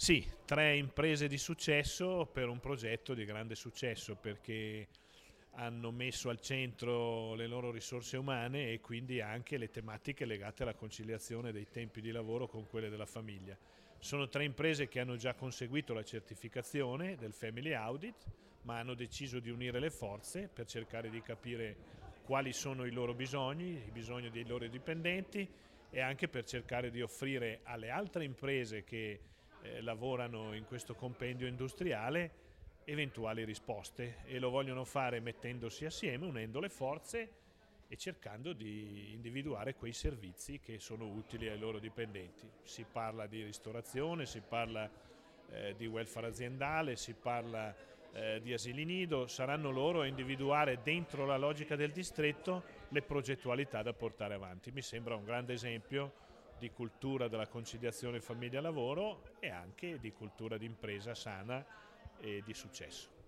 Sì, 3 imprese di successo per un progetto di grande successo, perché hanno messo al centro le loro risorse umane e quindi anche le tematiche legate alla conciliazione dei tempi di lavoro con quelle della famiglia. Sono 3 imprese che hanno già conseguito la certificazione del Family Audit, ma hanno deciso di unire le forze per cercare di capire quali sono i loro bisogni, i bisogni dei loro dipendenti, e anche per cercare di offrire alle altre imprese che lavorano in questo compendio industriale eventuali risposte, e lo vogliono fare mettendosi assieme, unendo le forze e cercando di individuare quei servizi che sono utili ai loro dipendenti. Si parla di ristorazione, si parla di welfare aziendale, si parla di asili nido. Saranno loro a individuare dentro la logica del distretto le progettualità da portare avanti. Mi sembra un grande esempio di cultura della conciliazione famiglia-lavoro e anche di cultura d'impresa sana e di successo.